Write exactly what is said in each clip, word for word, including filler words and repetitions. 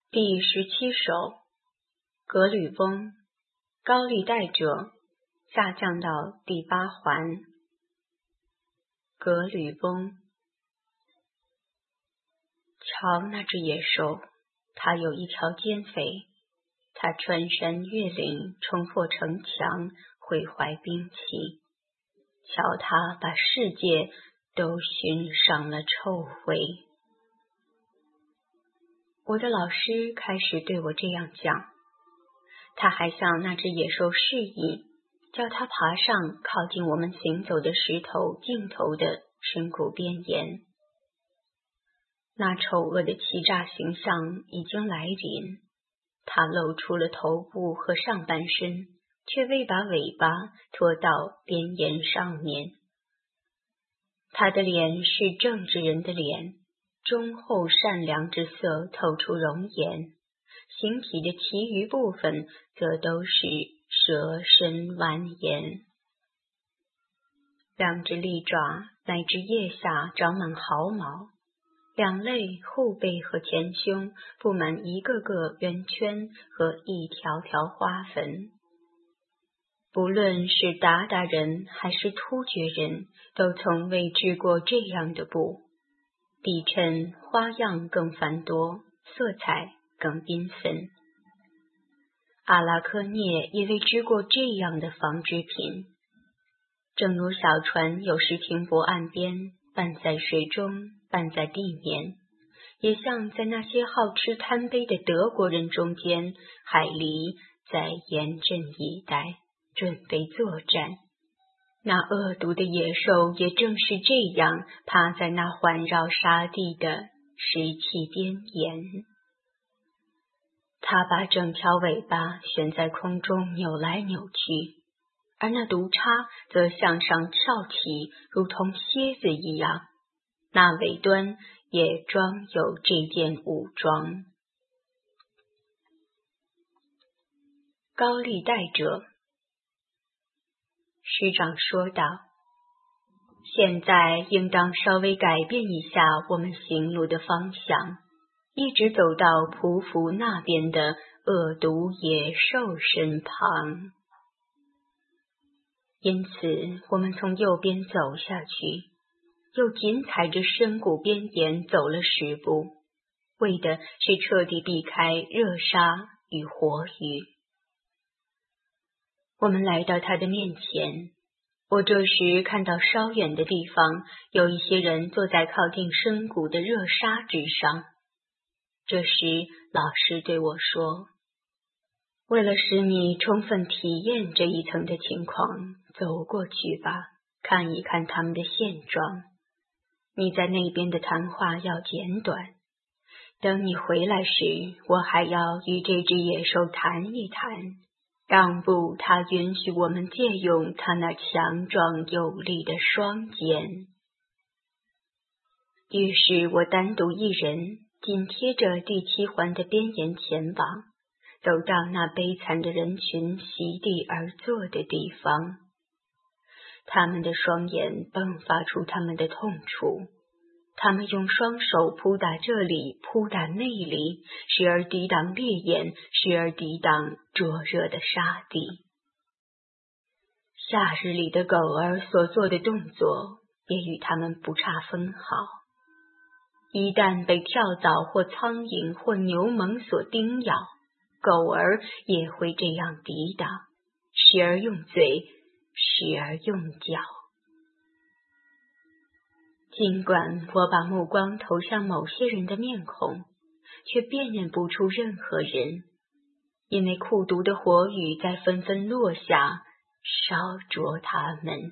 第十七首，格吕翁，高利贷者，下降到第八环。格吕翁，瞧那只野兽，它有一条肩蜚，它穿山越岭，冲破城墙，毁坏兵器。瞧它把世界都熏上了臭灰。我的老师开始对我这样讲，他还向那只野兽示意，叫它爬上靠近我们行走的石头尽头的深谷边沿。那丑恶的欺诈形象已经来临，它露出了头部和上半身，却未把尾巴拖到边沿上面。他的脸是正直人的脸，忠厚善良之色透出容颜，形体的其余部分则都是蛇身蜿蜒。两只利爪乃至腋下长满毫毛，两肋、后背和前胸布满一个个圆圈和一条条花纹。不论是鞑靼人还是突厥人，都从未织过这样的布。底衬花样更繁多，色彩更缤纷。阿拉科涅也未织过这样的纺织品。正如小船有时停泊岸边，半在水中，半在地面，也像在那些好吃贪杯的德国人中间，海狸在严阵以待，准备作战。那恶毒的野兽也正是这样趴在那环绕沙地的石器边沿。它把整条尾巴悬在空中扭来扭去，而那毒叉则向上翘起，如同蝎子一样，那尾端也装有这件武装。高利贷者，师长说道，现在应当稍微改变一下我们行路的方向，一直走到匍匐那边的恶毒野兽身旁。因此我们从右边走下去，又紧踩着深谷边沿走了十步，为的是彻底避开热沙与火雨。我们来到他的面前，我这时看到稍远的地方有一些人坐在靠近深谷的热沙之上。这时老师对我说，为了使你充分体验这一层的情况，走过去吧，看一看他们的现状。你在那边的谈话要简短，等你回来时，我还要与这只野兽谈一谈，让步他允许我们借用他那强壮有力的双肩。于是我单独一人，紧贴着第七环的边沿前往，走到那悲惨的人群席地而坐的地方。他们的双眼迸发出他们的痛楚，他们用双手扑打这里，扑打那里，时而抵挡烈焰，时而抵挡灼热的沙地。夏日里的狗儿所做的动作也与他们不差分毫。一旦被跳蚤或苍蝇或牛虻所叮咬，狗儿也会这样抵挡，时而用嘴，时而用脚。尽管我把目光投向某些人的面孔，却辨认不出任何人，因为酷毒的火雨在纷纷落下，烧灼他们。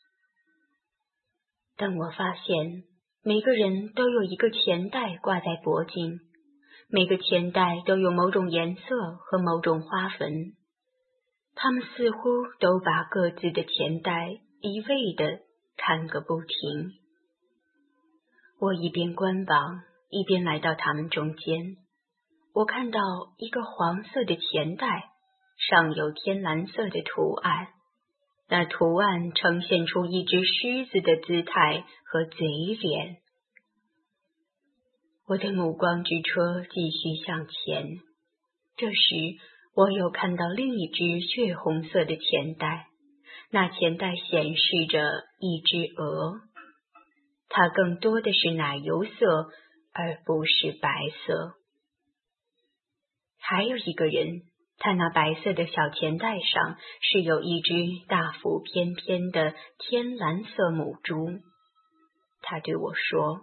但我发现每个人都有一个钱袋挂在脖颈，每个钱袋都有某种颜色和某种花纹，他们似乎都把各自的钱袋一味地看个不停。我一边观望，一边来到他们中间。我看到一个黄色的钱袋，上有天蓝色的图案，那图案呈现出一只狮子的姿态和嘴脸。 我的目光之车继续向前，这时我又看到另一只血红色的钱袋，那钱袋显示着一只鹅，它更多的是奶油色，而不是白色。还有一个人，他那白色的小钱袋上是有一只大腹翩翩的天蓝色母猪。他对我说：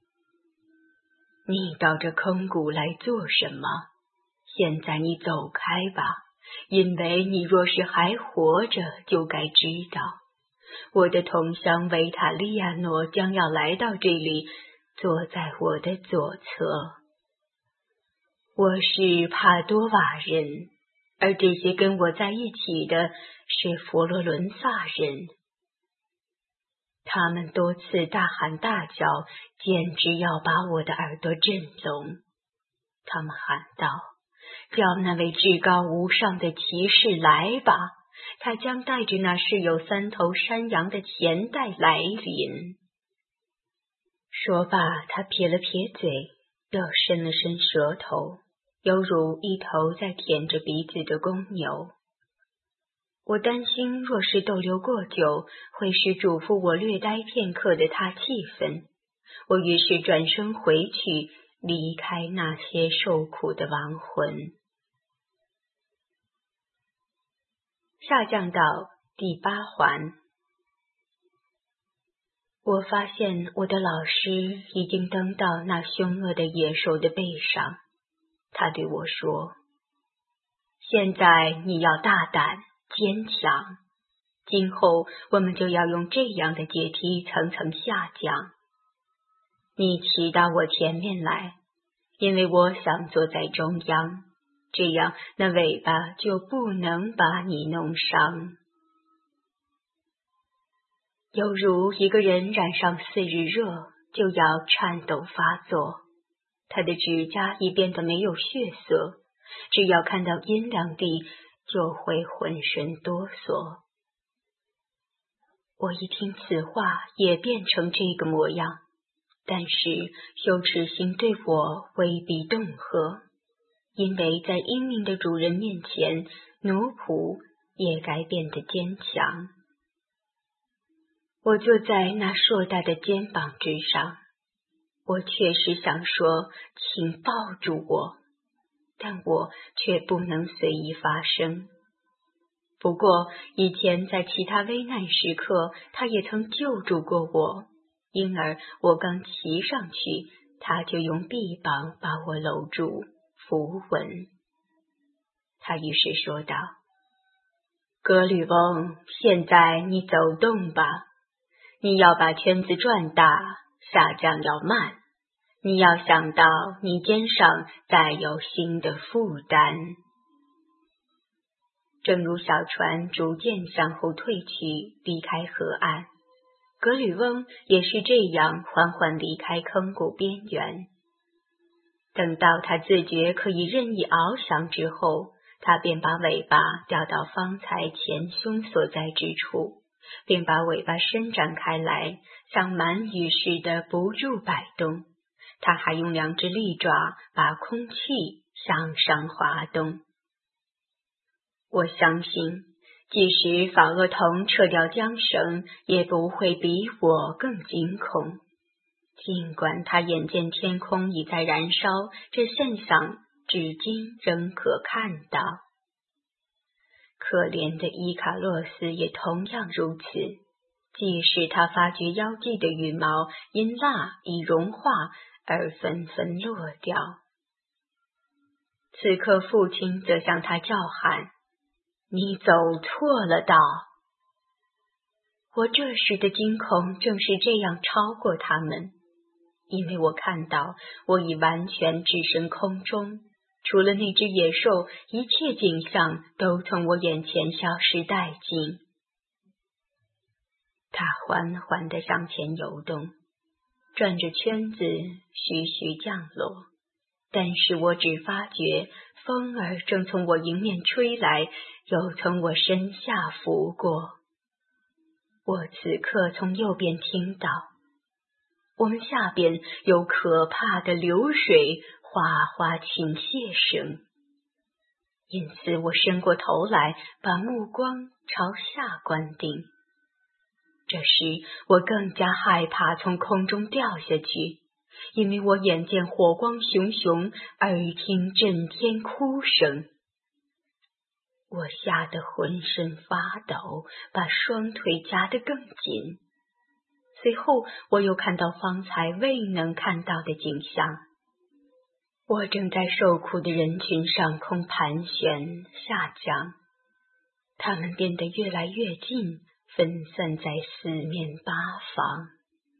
你到这坑谷来做什么？现在你走开吧，因为你若是还活着，就该知道，我的同乡维塔利亚诺将要来到这里，坐在我的左侧。我是帕多瓦人，而这些跟我在一起的是佛罗伦萨人。他们多次大喊大叫，简直要把我的耳朵震聋。他们喊道：叫那位至高无上的骑士来吧，他将带着那是有三头山羊的钱袋来临。说罢，他撇了撇嘴，又伸了伸舌头，犹如一头在舔着鼻子的公牛。我担心若是逗留过久，会使嘱咐我略待片刻的他气愤。我于是转身回去，离开那些受苦的亡魂。下降到第八环，我发现我的老师已经登到那凶恶的野兽的背上。他对我说：现在你要大胆坚强，今后我们就要用这样的阶梯层层下降。你骑到我前面来，因为我想坐在中央，这样那尾巴就不能把你弄伤。犹如一个人染上四日热，就要颤抖发作，他的指甲已变得没有血色，只要看到阴凉地就会浑身哆嗦。我一听此话也变成这个模样，但是羞耻心对我威逼恫吓，因为在英明的主人面前，奴仆也该变得坚强。我坐在那硕大的肩膀之上，我确实想说请抱住我，但我却不能随意发声。不过以前在其他危难时刻，他也曾救助过我，因而我刚骑上去，他就用臂膀把我搂住扶稳。他于是说道：格吕翁，现在你走动吧，你要把圈子转大，下降要慢，你要想到你肩上再有新的负担。正如小船逐渐向后退去，离开河岸，格吕翁也是这样缓缓离开坑谷边缘。等到他自觉可以任意翱翔之后，他便把尾巴掉到方才前胸所在之处，并把尾巴伸展开来，像鳗鱼似的不住摆动。他还用两只利爪把空气向上滑动。我相信，即使法厄同撤掉缰绳，也不会比我更惊恐。尽管他眼见天空已在燃烧，这现象至今仍可看到。可怜的伊卡洛斯也同样如此，即使他发觉腰际的羽毛因蜡已融化而纷纷落掉。此刻父亲则向他叫喊：你走错了道。我这时的惊恐正是这样超过他们，因为我看到我已完全置身空中，除了那只野兽，一切景象都从我眼前消失殆尽。它缓缓地向前游动，转着圈子徐徐降落，但是我只发觉风儿正从我迎面吹来，又从我身下拂过。我此刻从右边听到， 我们下边有可怕的流水哗哗倾泻声，因此我伸过头来，把目光朝下观定。这时我更加害怕从空中掉下去，因为我眼见火光熊熊，耳听震天哭声。我吓得浑身发抖，把双腿夹得更紧。随后我又看到方才未能看到的景象，我正在受苦的人群上空盘旋下降，它们变得越来越近，分散在四面八方。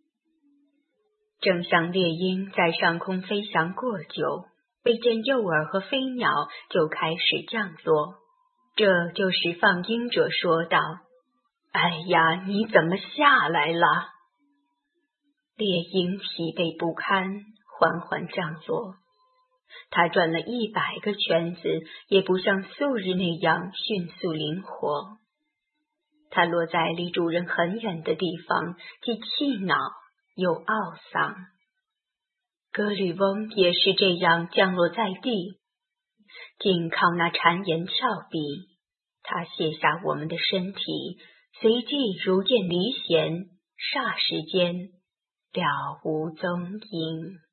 正像猎鹰在上空飞翔过久，未见诱饵和飞鸟就开始降落，这就使放鹰者说道：“哎呀，你怎么下来了？”猎鹰疲惫不堪，缓缓降落。它转了一百个圈子，也不像素日那样迅速灵活。它落在离主人很远的地方，既气恼又懊丧。格吕翁也是这样降落在地，仅靠那谗言峭壁，他卸下我们的身体，随即如箭离弦，霎时间了无踪影。